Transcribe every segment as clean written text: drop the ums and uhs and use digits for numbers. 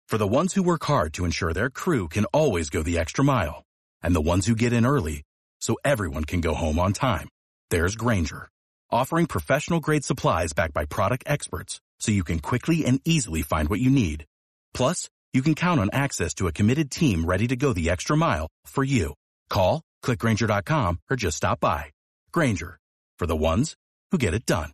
For the ones who work hard to ensure their crew can always go the extra mile, and the ones who get in early so everyone can go home on time, there's Grainger, offering professional-grade supplies backed by product experts so you can quickly and easily find what you need. Plus, you can count on access to a committed team ready to go the extra mile for you. Call, click Grainger.com, or just stop by. Grainger, for the ones who get it done.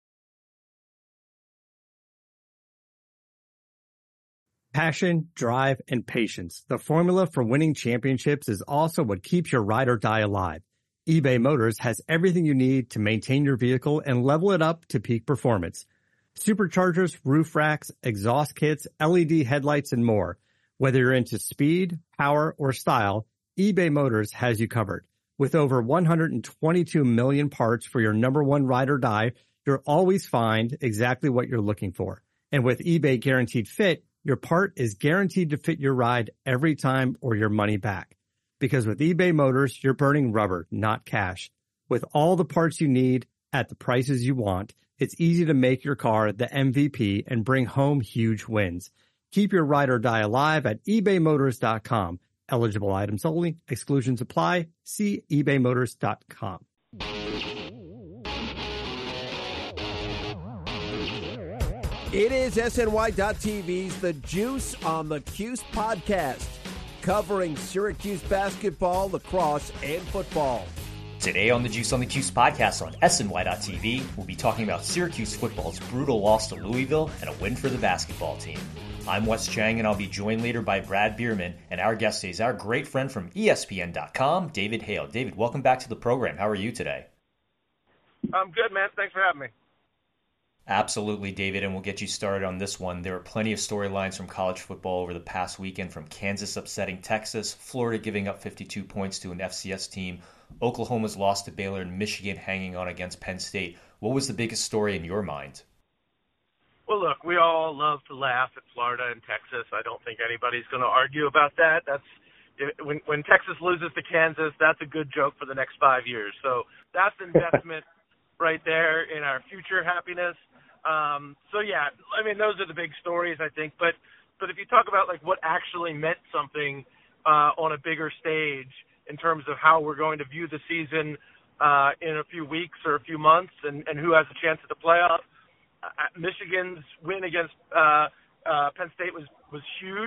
Passion, drive, and patience. The formula for winning championships is also what keeps your ride or die alive. eBay Motors has everything you need to maintain your vehicle and level it up to peak performance. Superchargers, roof racks, exhaust kits, LED headlights, and more. Whether you're into speed, power, or style, eBay Motors has you covered. With over 122 million parts for your number one ride or die, you'll always find exactly what you're looking for. And with eBay Guaranteed Fit, your part is guaranteed to fit your ride every time or your money back. Because with eBay Motors, you're burning rubber, not cash. With all the parts you need at the prices you want, it's easy to make your car the MVP and bring home huge wins. Keep your ride or die alive at ebaymotors.com. Eligible items only. Exclusions apply. See ebaymotors.com. It is SNY.TV's The Juice on the Cuse podcast, covering Syracuse basketball, lacrosse, and football. Today on the Juice on the Cuse podcast on SNY.TV, we'll be talking about Syracuse football's brutal loss to Louisville and a win for the basketball team. I'm Wes Chang, and I'll be joined later by Brad Bierman, and our guest today is our great friend from ESPN.com, David Hale. David, welcome back to the program. How are you today? I'm good, man. Thanks for having me. Absolutely, David, and we'll get you started on this one. There are plenty of storylines from college football over the past weekend, from Kansas upsetting Texas, Florida giving up 52 points to an FCS team, Oklahoma's loss to Baylor, and Michigan hanging on against Penn State. What was the biggest story in your mind? Well, look, we all love to laugh at Florida and Texas. I don't think anybody's going to argue about that. When Texas loses to Kansas, that's a good joke for the next 5 years. So that's investment right there in our future happiness. Yeah, I mean, those are the big stories, I think. But if you talk about like what actually meant something on a bigger stage in terms of how we're going to view the season in a few weeks or a few months, and who has a chance at the playoff, Michigan's win against Penn State was huge.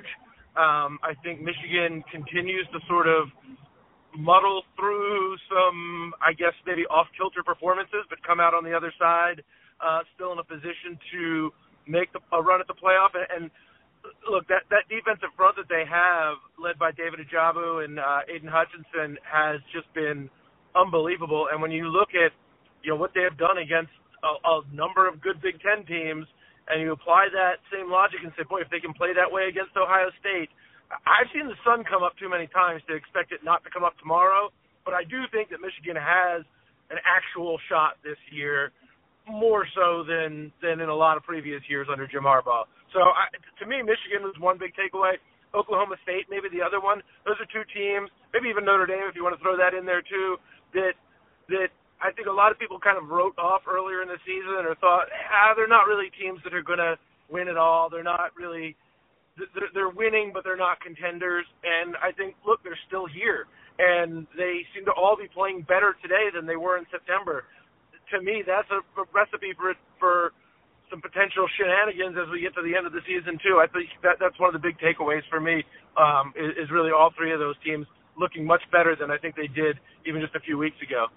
I think Michigan continues to sort of muddle through some, I guess, maybe off-kilter performances, but come out on the other side still in a position to make a run at the playoff. And look, that defensive front that they have, led by David Ajabu and Aiden Hutchinson, has just been unbelievable. And when you look at what they have done against a number of good Big Ten teams, and you apply that same logic and say, boy, if they can play that way against Ohio State, I've seen the sun come up too many times to expect it not to come up tomorrow. But I do think that Michigan has an actual shot this year, more so than in a lot of previous years under Jim Harbaugh. So to me, Michigan was one big takeaway. Oklahoma State, maybe the other one. Those are two teams, maybe even Notre Dame, if you want to throw that in there too, that I think a lot of people kind of wrote off earlier in the season or thought, they're not really teams that are going to win at all. They're not really – they're winning, but they're not contenders. And I think, look, they're still here. And they seem to all be playing better today than they were in September. To me, that's a recipe for some potential shenanigans as we get to the end of the season, too. I think that's one of the big takeaways for me is really all three of those teams looking much better than I think they did even just a few weeks ago.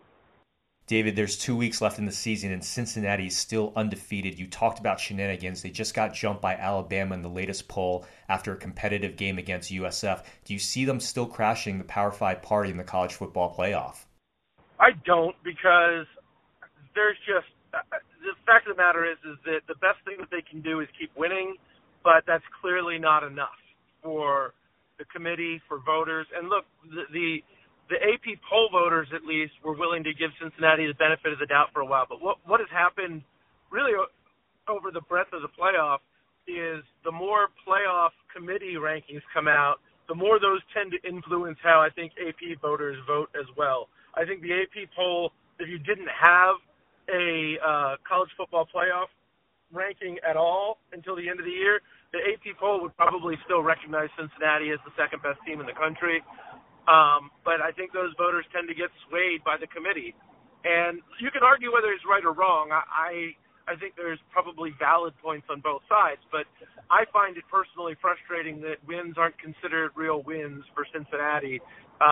David, there's 2 weeks left in the season, and Cincinnati is still undefeated. You talked about shenanigans. They just got jumped by Alabama in the latest poll after a competitive game against USF. Do you see them still crashing the Power 5 party in the college football playoff? I don't, because there's just the fact of the matter is that the best thing that they can do is keep winning, but that's clearly not enough for the committee, for voters. And look, the AP poll voters, at least, were willing to give Cincinnati the benefit of the doubt for a while. But what has happened really over the breadth of the playoff is the more playoff committee rankings come out, the more those tend to influence how I think AP voters vote as well. I think the AP poll, if you didn't have a college football playoff, ranking at all until the end of the year, the AP poll would probably still recognize Cincinnati as the second best team in the country. But I think those voters tend to get swayed by the committee. And you can argue whether it's right or wrong. I think there's probably valid points on both sides, but I find it personally frustrating that wins aren't considered real wins for Cincinnati.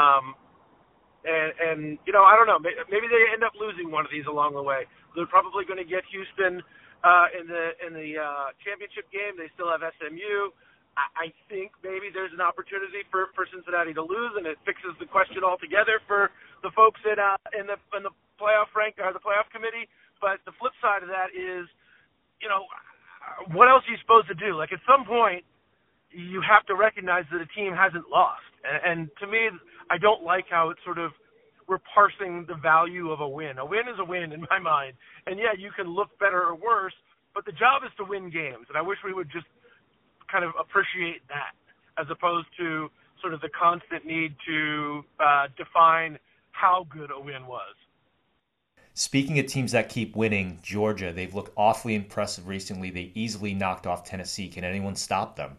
And you know, I don't know. Maybe they end up losing one of these along the way. They're probably going to get Houston in the championship game. They still have SMU. I think maybe there's an opportunity for Cincinnati to lose, and it fixes the question altogether for the folks in the playoff the playoff committee. But the flip side of that is, you know, what else are you supposed to do? Like, at some point, you have to recognize that a team hasn't lost. And to me, I don't like how it's sort of we're parsing the value of a win. A win is a win in my mind. And, yeah, you can look better or worse, but the job is to win games. And I wish we would just kind of appreciate that as opposed to sort of the constant need to define how good a win was. Speaking of teams that keep winning, Georgia, they've looked awfully impressive recently. They easily knocked off Tennessee. Can anyone stop them?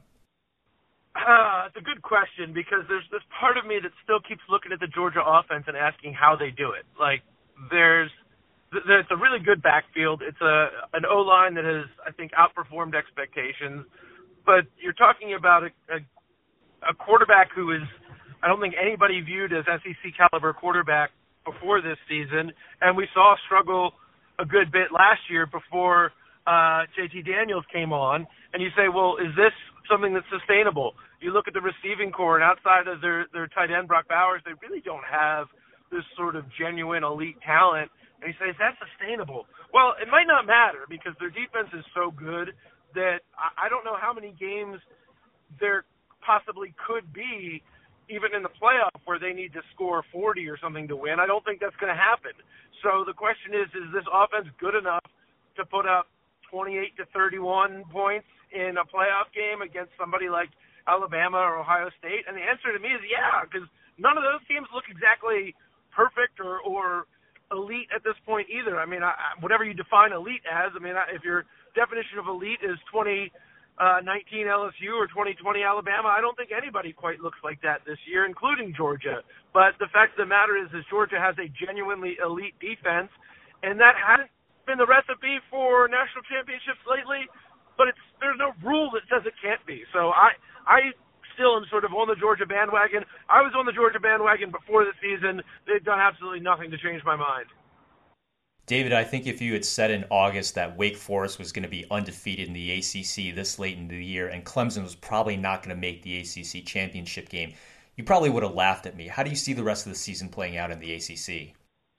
It's a good question because there's this part of me that still keeps looking at the Georgia offense and asking how they do it. Like, there's a really good backfield. It's an O-line that has, I think, outperformed expectations. But you're talking about a quarterback who is, I don't think anybody viewed as SEC caliber quarterback before this season, and we saw struggle a good bit last year before JT Daniels came on. And you say, well, is this something that's sustainable? You look at the receiving core, and outside of their tight end, Brock Bowers, they really don't have this sort of genuine elite talent. And you say, is that sustainable? Well, it might not matter because their defense is so good that I don't know how many games there possibly could be, even in the playoff, where they need to score 40 or something to win. I don't think that's going to happen. So the question is this offense good enough to put up 28 to 31 points in a playoff game against somebody like Alabama or Ohio State? And the answer to me is yeah, because none of those teams look exactly perfect or elite at this point either. I mean, whatever you define elite as, I mean, if your definition of elite is 2019 LSU or 2020 Alabama, I don't think anybody quite looks like that this year, including Georgia. But the fact of the matter is Georgia has a genuinely elite defense, and that hasn't been the recipe for national championships lately, but there's no rule that says it can't be. So I still am sort of on the Georgia bandwagon. I was on the Georgia bandwagon before the season. They've done absolutely nothing to change my mind. David, I think if you had said in August that Wake Forest was going to be undefeated in the ACC this late in the year and Clemson was probably not going to make the ACC championship game, you probably would have laughed at me. How do you see the rest of the season playing out in the ACC?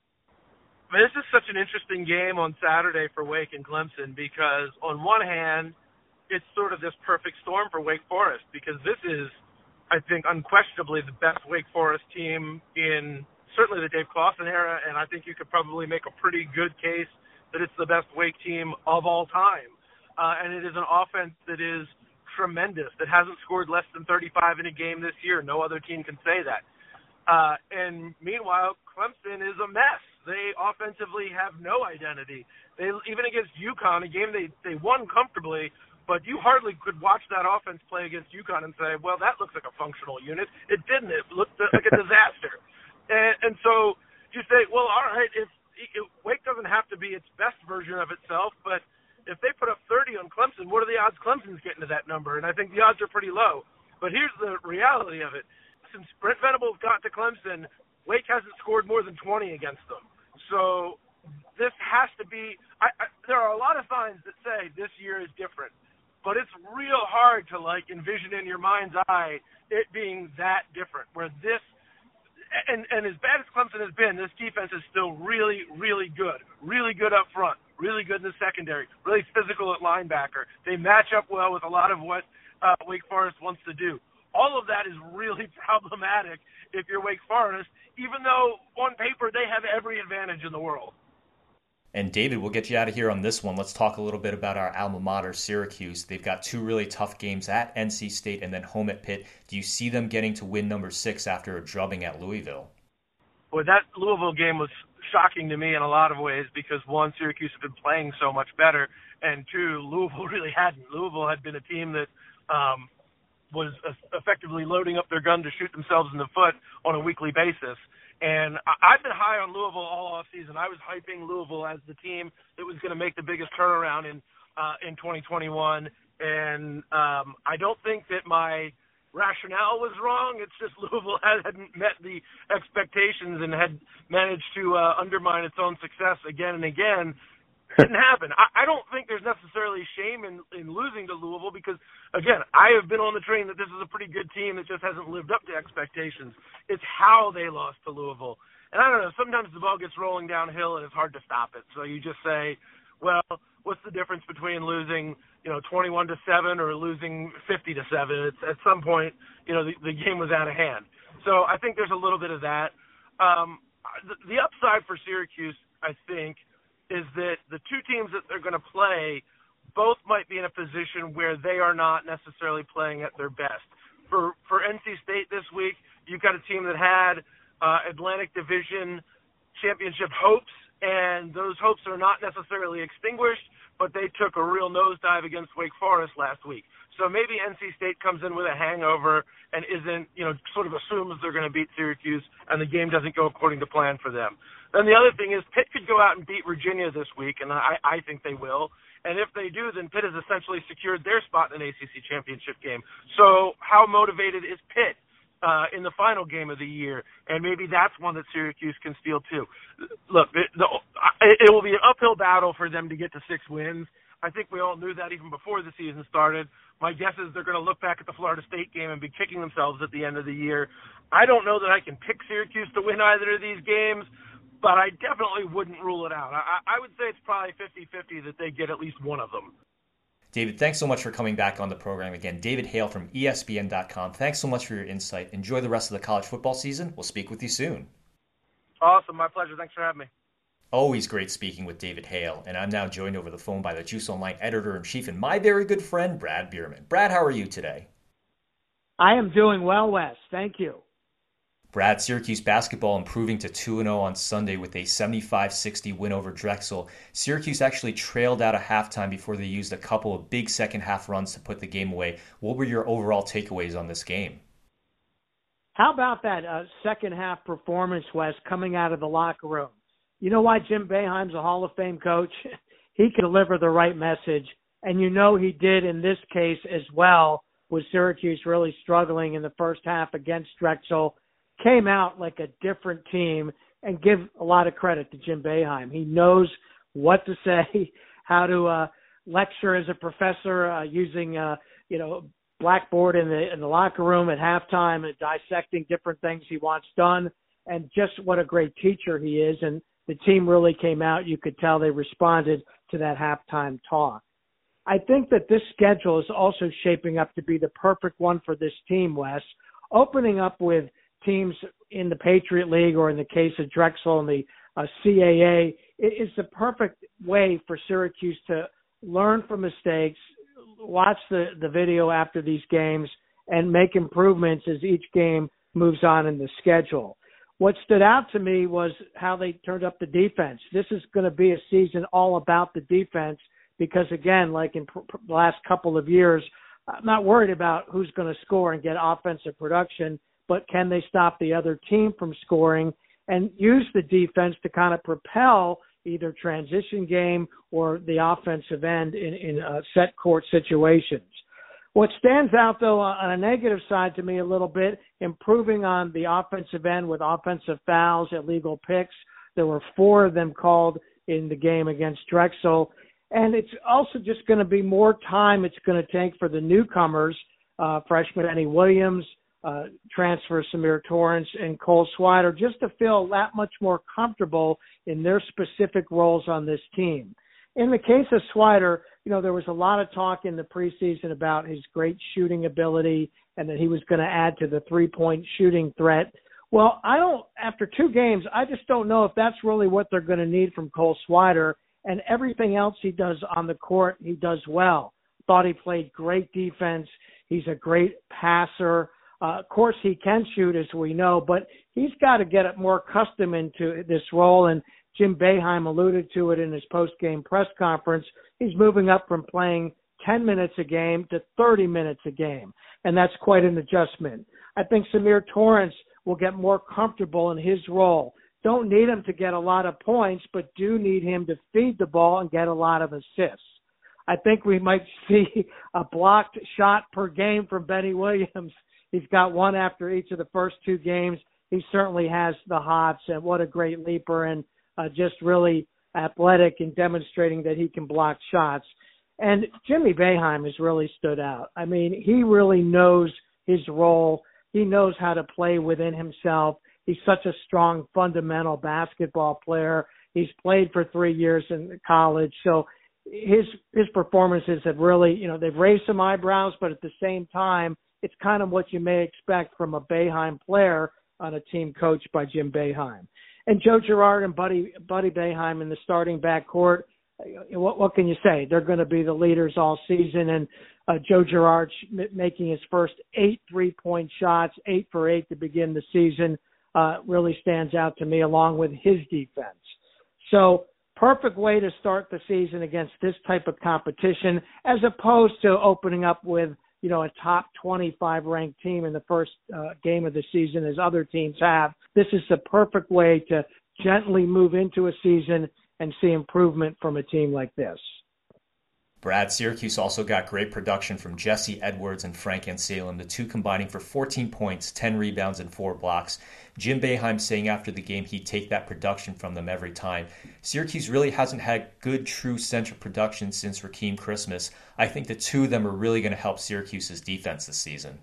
This is such an interesting game on Saturday for Wake and Clemson because on one hand, it's sort of this perfect storm for Wake Forest because this is, I think, unquestionably the best Wake Forest team in certainly the Dave Clawson era, and I think you could probably make a pretty good case that it's the best Wake team of all time. And it is an offense that is tremendous, that hasn't scored less than 35 in a game this year. No other team can say that. And meanwhile, Clemson is a mess. They offensively have no identity. They even against UConn, a game they won comfortably, but you hardly could watch that offense play against UConn and say, well, that looks like a functional unit. It didn't. It looked like a disaster. And so you say, well, all right, if Wake doesn't have to be its best version of itself, but if they put up 30 on Clemson, what are the odds Clemson's getting to that number? And I think the odds are pretty low. But here's the reality of it. Since Brent Venables got to Clemson, Wake hasn't scored more than 20 against them. So this has to be there are a lot of signs that say this year is different. But it's real hard to, like, envision in your mind's eye it being that different, where this and as bad as Clemson has been, this defense is still really, really good. Really good up front. Really good in the secondary. Really physical at linebacker. They match up well with a lot of what Wake Forest wants to do. All of that is really problematic if you're Wake Forest, even though on paper they have every advantage in the world. And David, we'll get you out of here on this one. Let's talk a little bit about our alma mater, Syracuse. They've got two really tough games at NC State and then home at Pitt. Do you see them getting to win number 6 after a drubbing at Louisville? Well, that Louisville game was shocking to me in a lot of ways because, one, Syracuse had been playing so much better, and two, Louisville really hadn't. Louisville had been a team that was effectively loading up their gun to shoot themselves in the foot on a weekly basis. And I've been high on Louisville all offseason. I was hyping Louisville as the team that was going to make the biggest turnaround in 2021. And I don't think that my rationale was wrong. It's just Louisville hadn't met the expectations and had managed to undermine its own success again and again. Didn't happen. I don't think there's necessarily shame in losing to Louisville because, again, I have been on the train that this is a pretty good team that just hasn't lived up to expectations. It's how they lost to Louisville. And I don't know, sometimes the ball gets rolling downhill and it's hard to stop it. So you just say, well, what's the difference between losing, 21-7 or losing 50-7? It's at some point, the game was out of hand. So I think there's a little bit of that. The upside for Syracuse, I think, is that the two teams that they're going to play both might be in a position where they are not necessarily playing at their best. For NC State this week, you've got a team that had Atlantic Division championship hopes, and those hopes are not necessarily extinguished, but they took a real nosedive against Wake Forest last week. So maybe NC State comes in with a hangover and isn't, sort of assumes they're going to beat Syracuse, and the game doesn't go according to plan for them. Then the other thing is Pitt could go out and beat Virginia this week, and I think they will. And if they do, then Pitt has essentially secured their spot in an ACC championship game. So how motivated is Pitt in the final game of the year? And maybe that's one that Syracuse can steal too. Look, it will be an uphill battle for them to get to 6 wins. I think we all knew that even before the season started. My guess is they're going to look back at the Florida State game and be kicking themselves at the end of the year. I don't know that I can pick Syracuse to win either of these games, but I definitely wouldn't rule it out. I would say it's probably 50-50 that they get at least one of them. David, thanks so much for coming back on the program again. David Hale from ESPN.com. Thanks so much for your insight. Enjoy the rest of the college football season. We'll speak with you soon. Awesome. My pleasure. Thanks for having me. Always great speaking with David Hale, and I'm now joined over the phone by the Juice Online editor-in-chief and my very good friend, Brad Bierman. Brad, how are you today? I am doing well, Wes. Thank you. Brad, Syracuse basketball improving to 2-0 on Sunday with a 75-60 win over Drexel. Syracuse actually trailed out at halftime before they used a couple of big second-half runs to put the game away. What were your overall takeaways on this game? How about that second-half performance, Wes, coming out of the locker room? You know why Jim Boeheim's a Hall of Fame coach? He can deliver the right message, and he did in this case as well, with Syracuse really struggling in the first half against Drexel. Came out like a different team, and give a lot of credit to Jim Boeheim. He knows what to say, how to lecture as a professor using blackboard in the locker room at halftime and dissecting different things he wants done, and just what a great teacher he is. And the team really came out. You could tell they responded to that halftime talk. I think that this schedule is also shaping up to be the perfect one for this team, Wes, opening up with teams in the Patriot League, or in the case of Drexel and the CAA. It is the perfect way for Syracuse to learn from mistakes, watch the video after these games, and make improvements as each game moves on in the schedule. What stood out to me was how they turned up the defense. This is going to be a season all about the defense because, again, like in the last couple of years, I'm not worried about who's going to score and get offensive production, but can they stop the other team from scoring and use the defense to kind of propel either transition game or the offensive end in set court situations. What stands out, though, on a negative side to me a little bit, improving on the offensive end with offensive fouls, illegal picks. There were 4 of them called in the game against Drexel. And it's also just going to be more time it's going to take for the newcomers, freshman Eddie Williams, transfer Samir Torrance, and Cole Swider, just to feel that much more comfortable in their specific roles on this team. In the case of Swider, there was a lot of talk in the preseason about his great shooting ability and that he was going to add to the three-point shooting threat. Well, after 2 games, I just don't know if that's really what they're going to need from Cole Swider. And everything else he does on the court, he does well. Thought he played great defense. He's a great passer. Of course, he can shoot, as we know, but he's got to get more accustomed into this role. And Jim Boeheim alluded to it in his post-game press conference. He's moving up from playing 10 minutes a game to 30 minutes a game, and that's quite an adjustment. I think Samir Torrance will get more comfortable in his role. Don't need him to get a lot of points, but do need him to feed the ball and get a lot of assists. I think we might see a blocked shot per game from Benny Williams. He's got one after each of the first 2 games. He certainly has the hops, and what a great leaper, and just really athletic and demonstrating that he can block shots. And Jimmy Boeheim has really stood out. I mean, he really knows his role. He knows how to play within himself. He's such a strong, fundamental basketball player. He's played for 3 years in college. So his performances have really, they've raised some eyebrows, but at the same time, it's kind of what you may expect from a Boeheim player on a team coached by Jim Boeheim. And Joe Girard and Buddy Boeheim in the starting backcourt, what can you say? They're going to be the leaders all season. And Joe Girard making his first 8 3-point shots, 8 for 8 to begin the season, really stands out to me, along with his defense. So perfect way to start the season against this type of competition, as opposed to opening up with, a top 25 ranked team in the first game of the season, as other teams have. This is the perfect way to gently move into a season and see improvement from a team like this. Brad, Syracuse also got great production from Jesse Edwards and Frank Anselem, the 2 combining for 14 points, 10 rebounds, and 4 blocks. Jim Boeheim saying after the game he'd take that production from them every time. Syracuse really hasn't had good, true center production since Rakeem Christmas. I think the 2 of them are really going to help Syracuse's defense this season.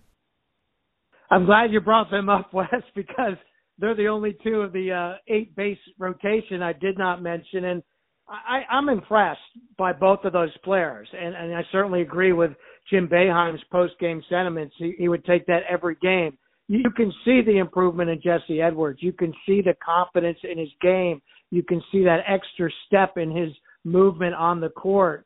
I'm glad you brought them up, Wes, because they're the only 2 of the 8 base rotation I did not mention. And I'm impressed by both of those players, and I certainly agree with Jim Boeheim's post-game sentiments. He would take that every game. You can see the improvement in Jesse Edwards. You can see the confidence in his game. You can see that extra step in his movement on the court.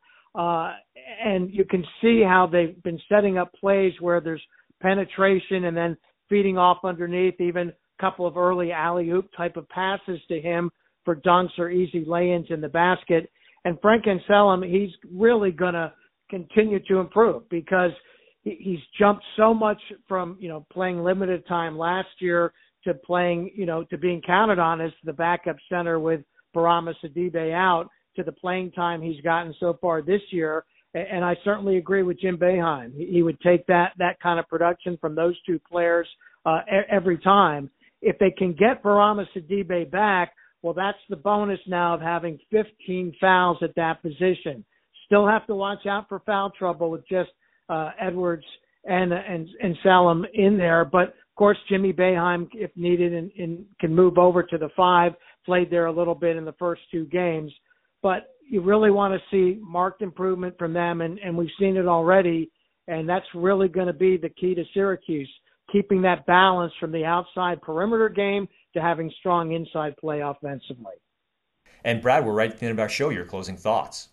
And you can see how they've been setting up plays where there's penetration and then feeding off underneath, even a couple of early alley-oop type of passes to him for dunks or easy lay-ins in the basket. And Frank Anselem, he's really going to continue to improve because he's jumped so much from, playing limited time last year to playing, to being counted on as the backup center with Barama Sidibe out, to the playing time he's gotten so far this year. And I certainly agree with Jim Boeheim. He would take that kind of production from those 2 players every time. If they can get Barama Sidibe back, well, that's the bonus now of having 15 fouls at that position. Still have to watch out for foul trouble with just Edwards and Salem in there. But, of course, Jimmy Boeheim, if needed, and can move over to the 5, played there a little bit in the first 2 games. But you really want to see marked improvement from them, and we've seen it already, and that's really going to be the key to Syracuse, keeping that balance from the outside perimeter game to having strong inside play offensively. And Brad, we're right at the end of our show. Your closing thoughts.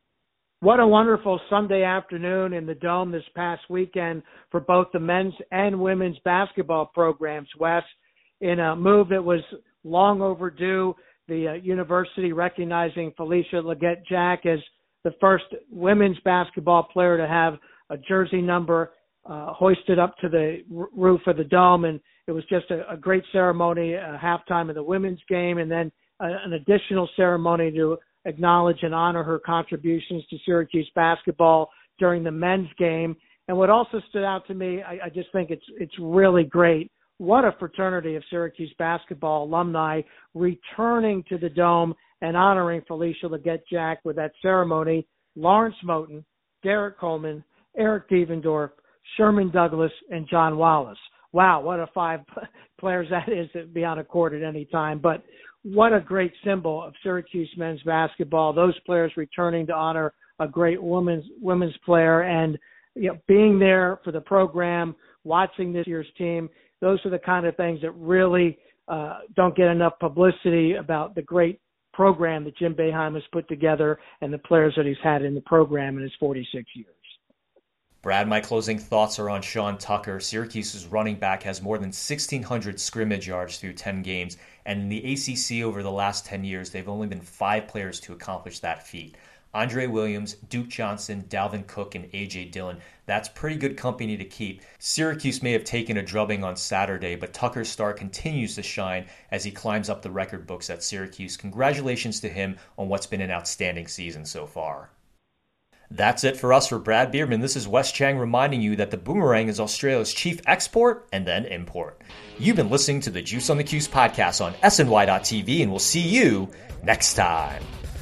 What a wonderful Sunday afternoon in the Dome this past weekend for both the men's and women's basketball programs, Wes, in a move that was long overdue. The university recognizing Felicia Leggett-Jack as the first women's basketball player to have a jersey number hoisted up to the roof of the Dome. And it was just a great ceremony, a halftime of the women's game, and then an additional ceremony to acknowledge and honor her contributions to Syracuse basketball during the men's game. And what also stood out to me, I just think it's really great. What a fraternity of Syracuse basketball alumni returning to the Dome and honoring Felicia Leggett-Jack with that ceremony. Lawrence Moten, Derek Coleman, Eric Devendorf, Sherman Douglas, and John Wallace. Wow, what a 5 players that is to be on a court at any time. But what a great symbol of Syracuse men's basketball. Those players returning to honor a great women's player, and being there for the program, watching this year's team. Those are the kind of things that really don't get enough publicity about the great program that Jim Boeheim has put together and the players that he's had in the program in his 46 years. Brad, my closing thoughts are on Sean Tucker. Syracuse's running back has more than 1,600 scrimmage yards through 10 games, and in the ACC over the last 10 years, they've only been 5 players to accomplish that feat. Andre Williams, Duke Johnson, Dalvin Cook, and A.J. Dillon. That's pretty good company to keep. Syracuse may have taken a drubbing on Saturday, but Tucker's star continues to shine as he climbs up the record books at Syracuse. Congratulations to him on what's been an outstanding season so far. That's it for us. For Brad Bierman, this is Wes Chang reminding you that the boomerang is Australia's chief export and then import. You've been listening to the Juice on the Cuse podcast on SNY.TV, and we'll see you next time.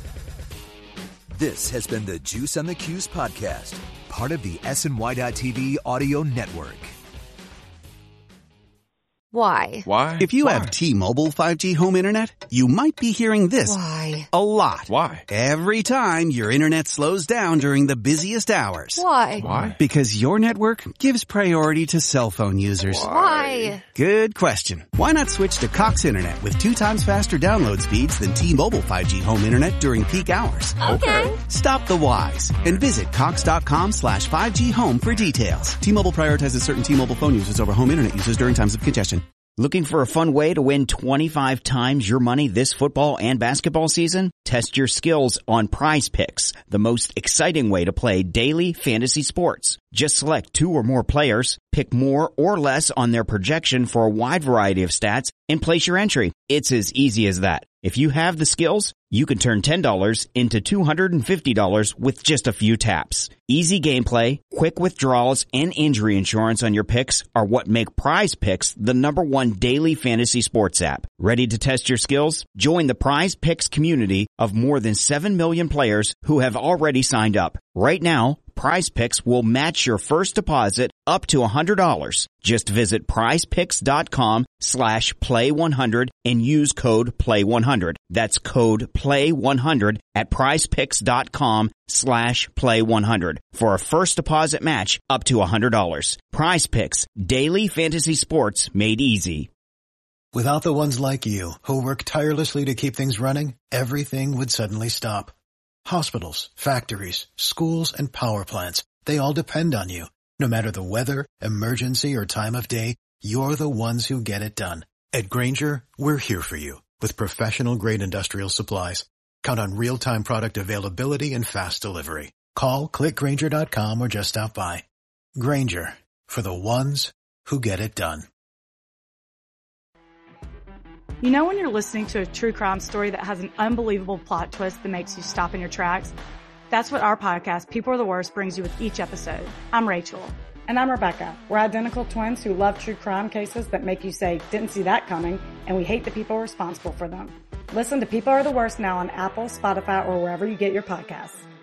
This has been the Juice on the Cuse podcast, part of the SNY.TV audio network. Why? If you have T-Mobile 5G home internet, you might be hearing this Why? a lot. Why? Every time your internet slows down during the busiest hours. Why? Because your network gives priority to cell phone users. Why? Good question. Why not switch to Cox Internet with 2 times faster download speeds than T-Mobile 5G home internet during peak hours? Okay. Stop the whys and visit cox.com/5G home for details. T-Mobile prioritizes certain T-Mobile phone users over home internet users during times of congestion. Looking for a fun way to win 25 times your money this football and basketball season? Test your skills on Prize Picks, the most exciting way to play daily fantasy sports. Just select 2 or more players, pick more or less on their projection for a wide variety of stats, and place your entry. It's as easy as that. If you have the skills, you can turn $10 into $250 with just a few taps. Easy gameplay, quick withdrawals, and injury insurance on your picks are what make Prize Picks the #1 daily fantasy sports app. Ready to test your skills? Join the Prize Picks community of more than 7 million players who have already signed up. Right now, Prize Picks will match your first deposit up to $100. Just visit prizepicks.com/play100 and use code PLAY100. That's code PLAY100 at prizepicks.com/play100 for a first deposit match up to $100. Prize Picks, daily fantasy sports made easy. Without the ones like you who work tirelessly to keep things running, everything would suddenly stop. Hospitals, factories, schools, and power plants, they all depend on you. No matter the weather, emergency, or time of day, you're the ones who get it done. At Grainger, we're here for you with professional-grade industrial supplies. Count on real-time product availability and fast delivery. Call, click Grainger.com, or just stop by. Grainger, for the ones who get it done. You know when you're listening to a true crime story that has an unbelievable plot twist that makes you stop in your tracks? That's what our podcast, People Are the Worst, brings you with each episode. I'm Rachel. And I'm Rebecca. We're identical twins who love true crime cases that make you say, didn't see that coming, and we hate the people responsible for them. Listen to People Are the Worst now on Apple, Spotify, or wherever you get your podcasts.